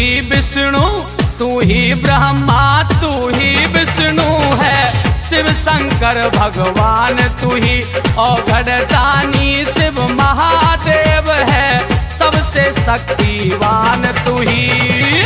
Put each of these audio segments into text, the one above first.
ही विष्णु, तू ही ब्रह्मा, तू ही विष्णु है। शिव शंकर भगवान तू ही औघड़दानी, शिव महादेव है सबसे शक्तिवान तू ही।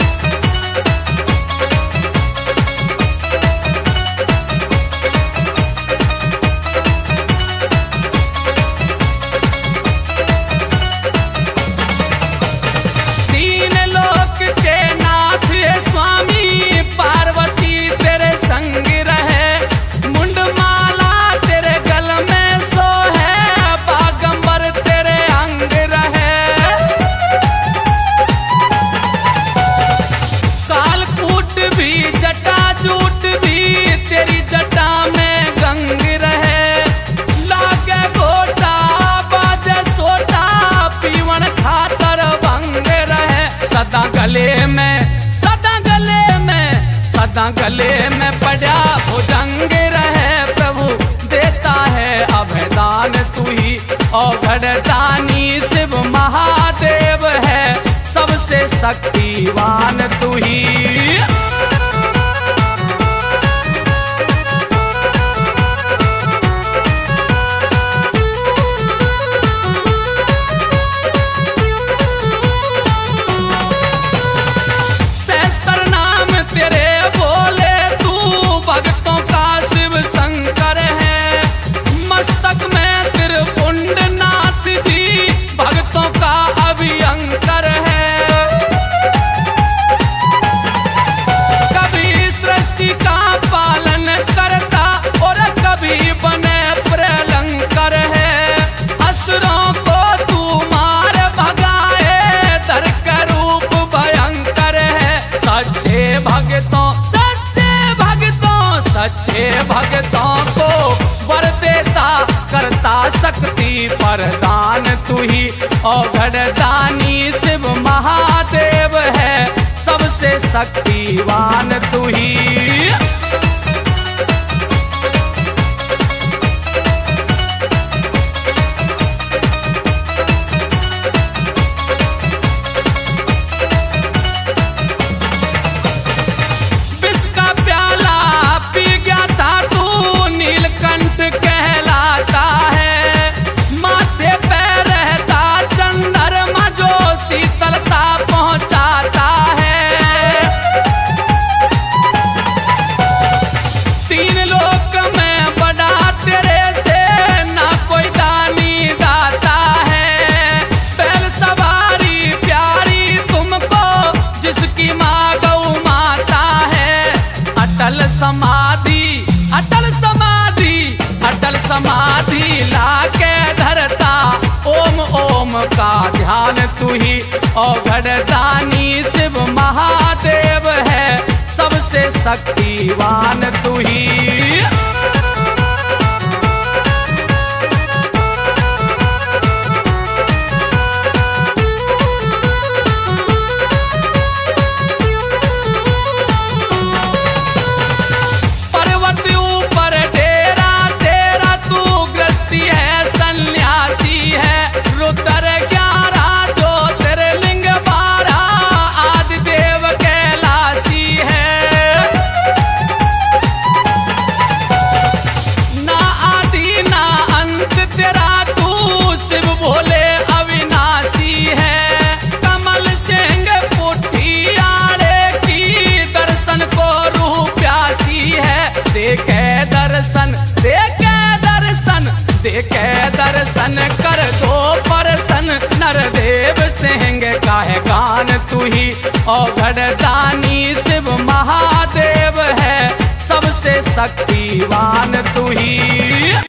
पार्वती तेरे संग रहे, मुंडमाला तेरे गल में सोहे, बागंबर तेरे अंग रहे। कालकूट भी जटाजूट भी तेरी जटा में गंग रहे। लागे गोटा बाजे सोटा, पीवन खातर भंग रहे। सदा गले में पड़ा भुजंग रहे, प्रभु देता है अभयदान तू ही औघड़दानी, शिव महादेव है सबसे शक्तिवान तू ही। शंकर है मस्तक में त्रिपुंड नाथ जी, भक्तों का अभियंकर है। कभी सृष्टि का पालन करता और कभी बने प्रलंकर है। असुरों को तू मार भगाए, दर का रूप भयंकर है। सच्चे भक्तों को वर देता, करता शक्ति प्रदान तू ही औघड़दानी, शिव महादेव है सबसे शक्तिवान तू ही। कहलाता है माथे पे रहता चंद्रमा, जो शीतलता पहुंचाता है। तीन लोक में बड़ा तेरे से ना कोई दानी दाता है। बैल सवारी प्यारी तुमको, जिसकी माँ गौ माता है। अटल समाधि समाधि लाके धरता, ओम ओम का ध्यान तू ही औघड़दानी, शिव महादेव है सबसे शक्तिवान तू ही। देखे दर्शन कर दो प्रसन्न, नरदेव सिंह काहे गान तू ही औघड़दानी, शिव महादेव है सबसे शक्तिवान तू ही।